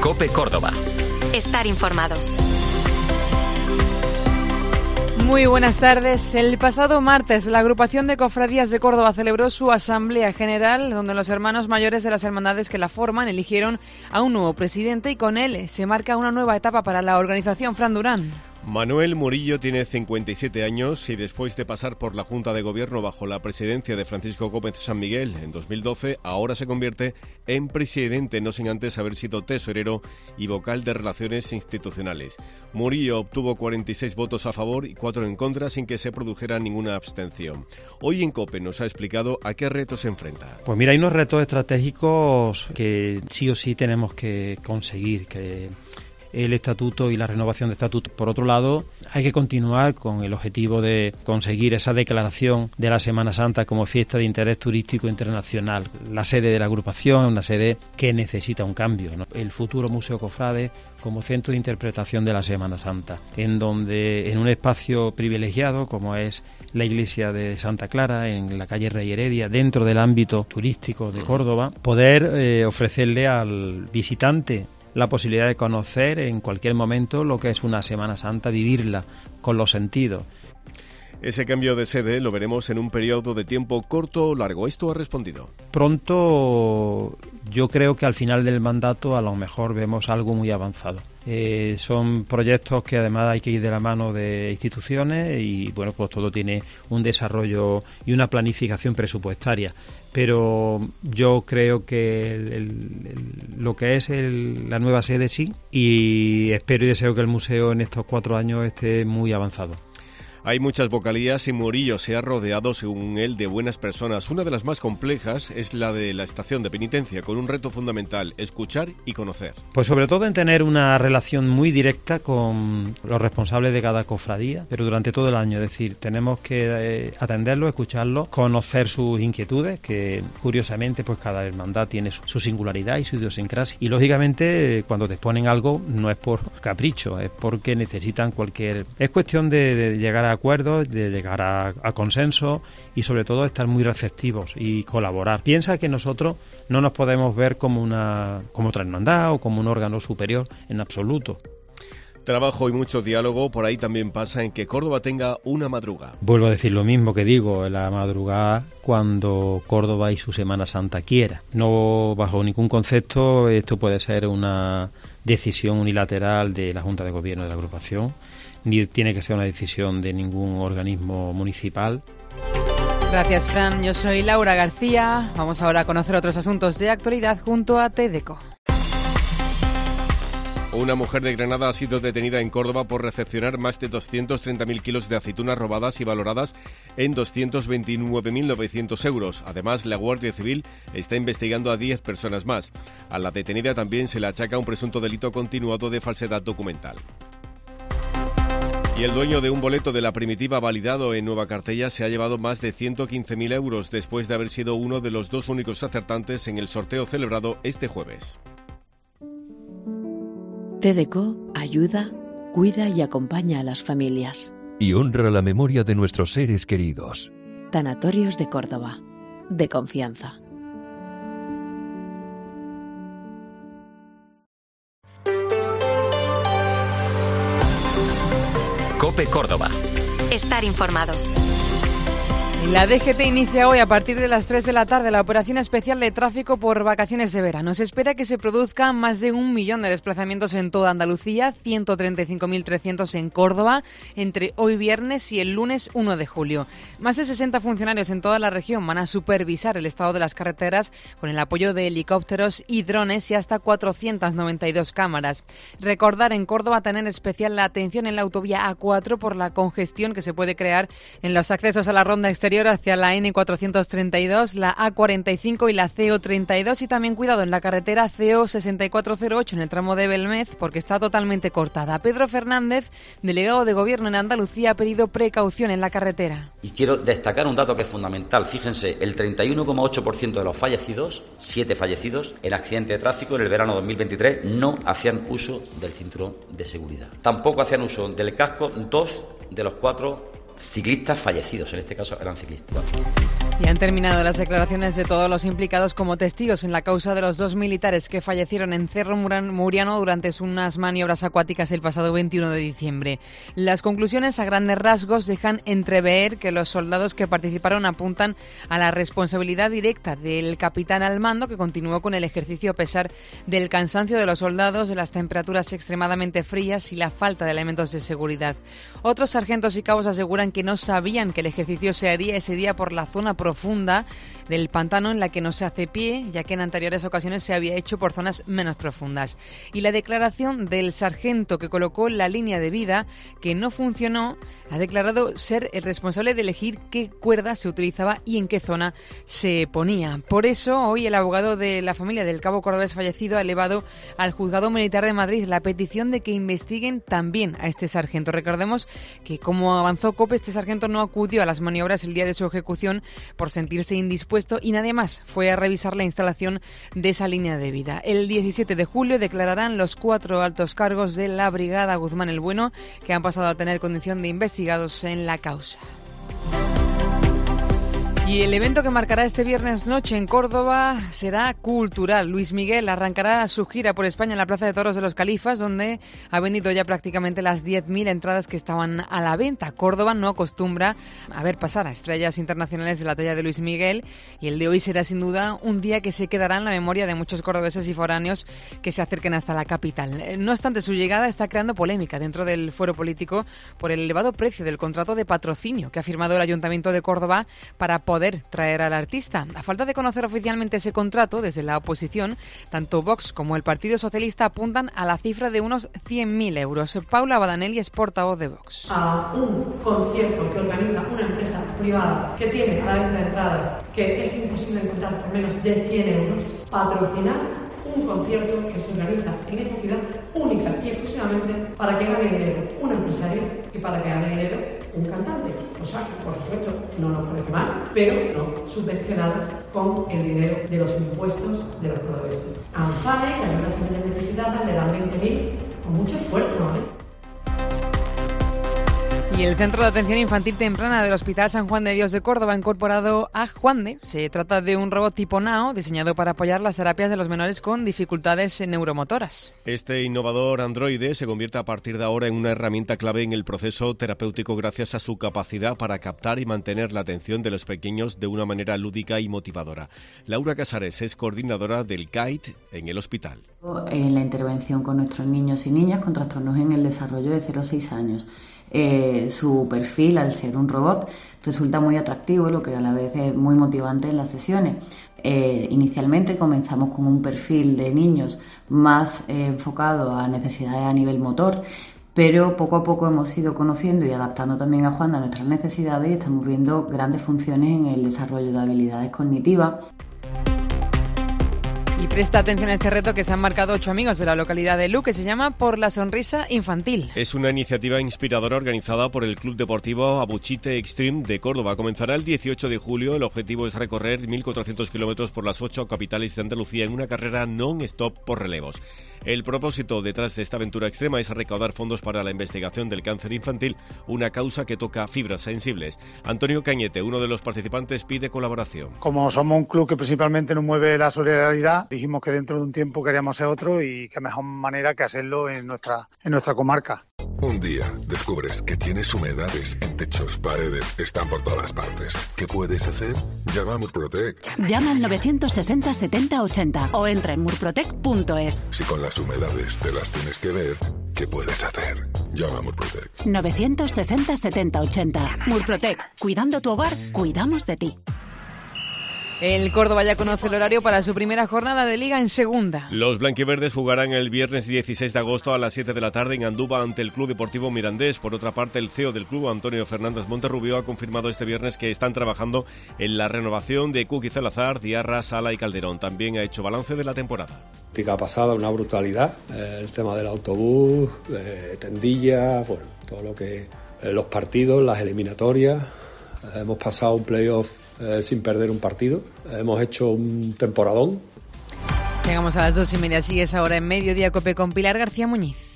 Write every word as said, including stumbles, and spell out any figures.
COPE Córdoba. Estar informado. Muy buenas tardes. El pasado martes, la agrupación de cofradías de Córdoba celebró su asamblea general, donde los hermanos mayores de las hermandades que la forman eligieron a un nuevo presidente y con él se marca una nueva etapa para la organización. Fran Durán. Manuel Murillo tiene cincuenta y siete años y después de pasar por la Junta de Gobierno bajo la presidencia de Francisco Gómez San Miguel en dos mil doce, ahora se convierte en presidente, no sin antes haber sido tesorero y vocal de Relaciones Institucionales. Murillo obtuvo cuarenta y seis votos a favor y cuatro en contra sin que se produjera ninguna abstención. Hoy en COPE nos ha explicado a qué retos se enfrenta. Pues mira, hay unos retos estratégicos que sí o sí tenemos que conseguir, que el estatuto y la renovación de estatuto. Por otro lado, hay que continuar con el objetivo de conseguir esa declaración de la Semana Santa como fiesta de interés turístico internacional. La sede de la agrupación es una sede que necesita un cambio, ¿no? El futuro Museo Cofrade como centro de interpretación de la Semana Santa, en donde en un espacio privilegiado como es la iglesia de Santa Clara, en la calle Rey Heredia, dentro del ámbito turístico de Córdoba, poder eh, ofrecerle al visitante la posibilidad de conocer en cualquier momento lo que es una Semana Santa, vivirla con los sentidos. Ese cambio de sede lo veremos en un periodo de tiempo corto o largo. Esto ha respondido. Pronto, yo creo que al final del mandato a lo mejor vemos algo muy avanzado. Eh, son proyectos que además hay que ir de la mano de instituciones y bueno, pues todo tiene un desarrollo y una planificación presupuestaria. Pero yo creo que el, el, el, lo que es el, la nueva sede sí, y espero y deseo que el museo en estos cuatro años esté muy avanzado. Hay muchas vocalías y Murillo se ha rodeado, según él, de buenas personas. Una de las más complejas es la de la estación de penitencia, con un reto fundamental: escuchar y conocer. Pues sobre todo en tener una relación muy directa con los responsables de cada cofradía, pero durante todo el año. Es decir, tenemos que eh, atenderlos, escucharlos, conocer sus inquietudes, que curiosamente pues cada hermandad tiene su, su singularidad y su idiosincrasia. Y lógicamente cuando te exponen algo no es por capricho, es porque necesitan cualquier... Es cuestión de, de llegar a acuerdos, de llegar a, a consenso y sobre todo estar muy receptivos y colaborar. Piensa que nosotros no nos podemos ver como una como otra hermandad o como un órgano superior en absoluto. Trabajo y mucho diálogo, por ahí también pasa en que Córdoba tenga una madrugada. Vuelvo a decir lo mismo que digo, la madrugada cuando Córdoba y su Semana Santa quiera. No bajo ningún concepto esto puede ser una decisión unilateral de la Junta de Gobierno de la agrupación, ni tiene que ser una decisión de ningún organismo municipal. Gracias, Fran. Yo soy Laura García. Vamos ahora a conocer otros asuntos de actualidad junto a TEDeco. Una mujer de Granada ha sido detenida en Córdoba por recepcionar más de doscientos treinta mil kilos de aceitunas robadas y valoradas en doscientos veintinueve mil novecientos euros. Además, la Guardia Civil está investigando a diez personas más. A la detenida también se le achaca un presunto delito continuado de falsedad documental. Y el dueño de un boleto de la Primitiva validado en Nueva Cartella se ha llevado más de ciento quince mil euros después de haber sido uno de los dos únicos acertantes en el sorteo celebrado este jueves. TEDeco ayuda, cuida y acompaña a las familias. Y honra la memoria de nuestros seres queridos. Tanatorios de Córdoba, de confianza. COPE Córdoba. Estar informado. La D G T inicia hoy a partir de las tres de la tarde la operación especial de tráfico por vacaciones de verano. Se espera que se produzcan más de un millón de desplazamientos en toda Andalucía, ciento treinta y cinco mil trescientos en Córdoba, entre hoy viernes y el lunes uno de julio. Más de sesenta funcionarios en toda la región van a supervisar el estado de las carreteras con el apoyo de helicópteros y drones y hasta cuatrocientas noventa y dos cámaras. Recordar en Córdoba tener especial la atención en la autovía A cuatro por la congestión que se puede crear en los accesos a la ronda exterior hacia la N cuatrocientos treinta y dos, la A cuarenta y cinco y la C O treinta y dos, y también cuidado en la carretera C O sesenta y cuatro cero ocho en el tramo de Belmez porque está totalmente cortada. Pedro Fernández, delegado de Gobierno en Andalucía, ha pedido precaución en la carretera. Y quiero destacar un dato que es fundamental. Fíjense, el treinta y uno coma ocho por ciento de los fallecidos, siete fallecidos en accidente de tráfico en el verano dos mil veintitrés, no hacían uso del cinturón de seguridad. Tampoco hacían uso del casco dos de los cuatro ciclistas fallecidos, en este caso eran ciclistas. Y han terminado las declaraciones de todos los implicados como testigos en la causa de los dos militares que fallecieron en Cerro Muriano durante unas maniobras acuáticas el pasado veintiuno de diciembre. Las conclusiones a grandes rasgos dejan entrever que los soldados que participaron apuntan a la responsabilidad directa del capitán al mando, que continuó con el ejercicio a pesar del cansancio de los soldados, de las temperaturas extremadamente frías y la falta de elementos de seguridad. Otros sargentos y cabos aseguran que no sabían que el ejercicio se haría ese día por la zona profunda del pantano en la que no se hace pie, ya que en anteriores ocasiones se había hecho por zonas menos profundas. Y la declaración del sargento que colocó la línea de vida, que no funcionó, ha declarado ser el responsable de elegir qué cuerda se utilizaba y en qué zona se ponía. Por eso, hoy el abogado de la familia del cabo cordobés fallecido ha elevado al Juzgado Militar de Madrid la petición de que investiguen también a este sargento. Recordemos que, como avanzó COPE, este sargento no acudió a las maniobras el día de su ejecución por sentirse indispuesto y nadie más fue a revisar la instalación de esa línea de vida. El diecisiete de julio declararán los cuatro altos cargos de la Brigada Guzmán el Bueno, que han pasado a tener condición de investigados en la causa. Y el evento que marcará este viernes noche en Córdoba será cultural. Luis Miguel arrancará su gira por España en la Plaza de Toros de los Califas, donde ha vendido ya prácticamente las diez mil entradas que estaban a la venta. Córdoba no acostumbra a ver pasar a estrellas internacionales de la talla de Luis Miguel, y el de hoy será sin duda un día que se quedará en la memoria de muchos cordobeses y foráneos que se acerquen hasta la capital. No obstante, su llegada está creando polémica dentro del fuero político por el elevado precio del contrato de patrocinio que ha firmado el Ayuntamiento de Córdoba para poder poder traer al artista. A falta de conocer oficialmente ese contrato, desde la oposición, tanto Vox como el Partido Socialista apuntan a la cifra de unos cien mil euros. Paula Badanelli es portavoz de Vox. A un concierto que organiza una empresa privada que tiene a la venta de entradas que es imposible encontrar por menos de cien euros, patrocinar un concierto que se organiza en esta ciudad única y exclusivamente para que gane dinero un empresario y para que gane dinero un cantante. O sea, que por supuesto no nos parece mal, pero no subvencionado con el dinero de los impuestos de los cordobeses. A Anfane, que hay una familia necesitada, le dan veinte mil con mucho esfuerzo, ¿eh? Y el Centro de Atención Infantil Temprana del Hospital San Juan de Dios de Córdoba ha incorporado a Juande. Se trata de un robot tipo Nao diseñado para apoyar las terapias de los menores con dificultades neuromotoras. Este innovador androide se convierte a partir de ahora en una herramienta clave en el proceso terapéutico gracias a su capacidad para captar y mantener la atención de los pequeños de una manera lúdica y motivadora. Laura Casares es coordinadora del C A I T en el hospital. En la intervención con nuestros niños y niñas con trastornos en el desarrollo de cero a seis años. Eh, su perfil, al ser un robot, resulta muy atractivo, lo que a la vez es muy motivante en las sesiones. Eh, inicialmente comenzamos con un perfil de niños más eh, enfocado a necesidades a nivel motor, pero poco a poco hemos ido conociendo y adaptando también a Juan a nuestras necesidades y estamos viendo grandes funciones en el desarrollo de habilidades cognitivas. Y presta atención a este reto que se han marcado ocho amigos de la localidad de Lu, que se llama Por la Sonrisa Infantil. Es una iniciativa inspiradora organizada por el Club Deportivo Abuchite Extreme de Córdoba. Comenzará el dieciocho de julio. El objetivo es recorrer mil cuatrocientos kilómetros por las ocho capitales de Andalucía en una carrera non-stop por relevos. El propósito detrás de esta aventura extrema es recaudar fondos para la investigación del cáncer infantil, una causa que toca fibras sensibles. Antonio Cañete, uno de los participantes, pide colaboración. Como somos un club que principalmente nos mueve la solidaridad, dijimos que dentro de un tiempo queríamos hacer otro y qué mejor manera que hacerlo en nuestra, en nuestra comarca. Un día descubres que tienes humedades en techos, paredes, están por todas partes. ¿Qué puedes hacer? Llama a Murprotec. Llama al novecientos sesenta setenta ochenta o entra en murprotec punto es. Si con las humedades te las tienes que ver, ¿qué puedes hacer? Llama a Murprotec. novecientos sesenta setenta ochenta. Murprotec. Cuidando tu hogar, cuidamos de ti. El Córdoba ya conoce el horario para su primera jornada de Liga en Segunda. Los blanquiverdes jugarán el viernes dieciséis de agosto a las siete de la tarde en Andúba ante el Club Deportivo Mirandés. Por otra parte, el C E O del club, Antonio Fernández Monterrubio, ha confirmado este viernes que están trabajando en la renovación de Cuqui Salazar, Diarra, Sala y Calderón. También ha hecho balance de la temporada. Ha pasado una brutalidad, eh, el tema del autobús, eh, Tendilla, bueno, todo lo que... Eh, los partidos, las eliminatorias, eh, hemos pasado un playoff Eh, sin perder un partido. Hemos hecho un temporadón. Llegamos a las dos y media. Sigues ahora en Mediodía Cope con Pilar García Muñiz.